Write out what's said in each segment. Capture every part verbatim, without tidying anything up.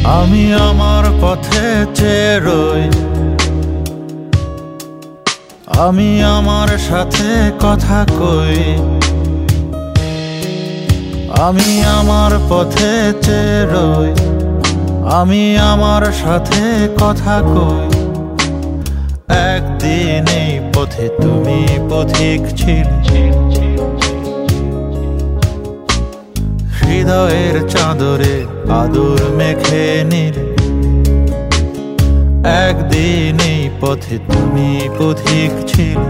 আমি আমার পথে চেয়ে রই, আমি আমার সাথে কথা কই। আমি আমার পথে চেয়ে রই, আমি আমার সাথে কথা কই। একদিন এই পথে তুমি পথিক ছিলে, হৃদয়ের চাদরে আদর মেখে নিলে। একদিন এই পথে তুমি পথিক ছিলে,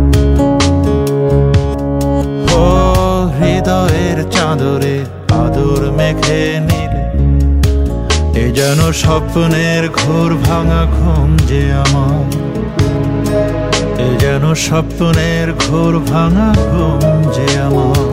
ও হৃদয়ের চাদরে আদর মেখে নিলে। এ যেন স্বপ্নের ঘোর ভাঙা ঘুম যে আমার, এ যেন স্বপ্নের ঘোর ভাঙা ঘুম যে আমার।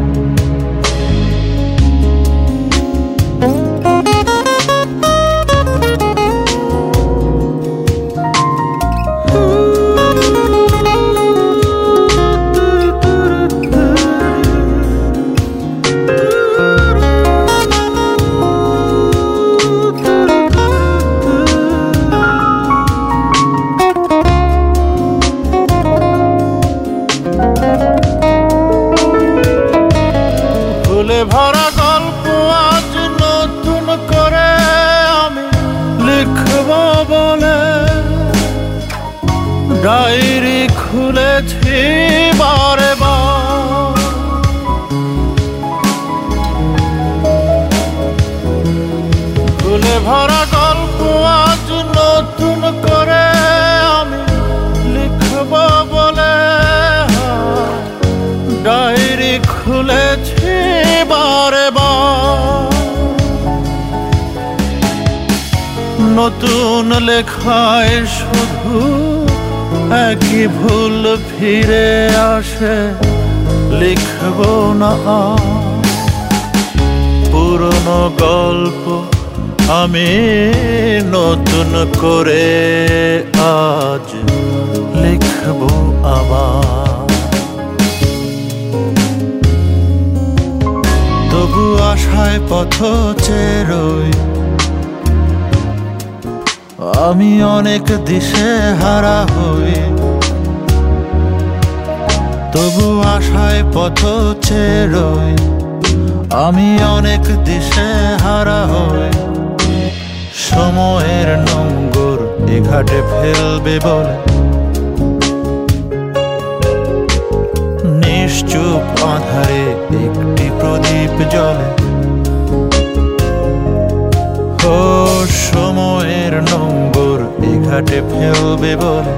ভরা গল্প আজ নতুন করে আমি লিখব বলে ডায়েরি খুলেছি বারে বার। ফুলে ভরা গল্প আজ নতুন করে আমি লিখব বলে ডায়েরি খুলেছি বারে বার। নতুন লেখায় শুধু একই ভুল ফিরে আসে, লিখব না পুরনো গল্প আমি নতুন করে আজ লিখব আবার। তবু আশায় পথ চেয়ে রই, আমি অনেক দিশে হারা হই। তবু আশায় পথ চেয়ে রই, আমি অনেক দিশে হারা হই। সময়ের নোঙ্গর এ ঘাটে ফেলবে বলে নিশ্চুপ আধারে একটি প্রদীপ জ্বলে। ও সময়ের নোঙ্গর এ ঘাটে ফেলবে বলে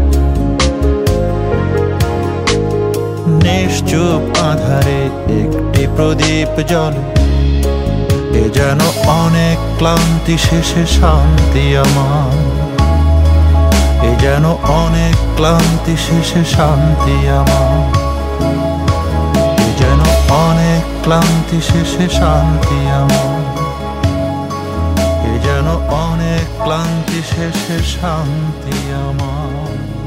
নিশ্চুপ আধারে একটি প্রদীপ জ্বলে। এ যেন অনেক ক্লান্তি শেষে শান্তি আমার, এ যেন অনেক ক্লান্তি শেষে শান্তি আমার। এ যেন অনেক ক্লান্তি শেষে শান্তি আমার, এ যেন অনেক ক্লান্তি শেষে শান্তি আমার।